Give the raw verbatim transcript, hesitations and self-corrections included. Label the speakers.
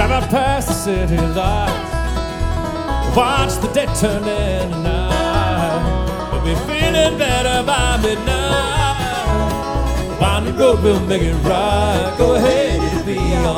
Speaker 1: Driving past the city lights, watch the day turn into night. We'll be feeling better by midnight. On the road we'll make it right. Go ahead, it'll be alright.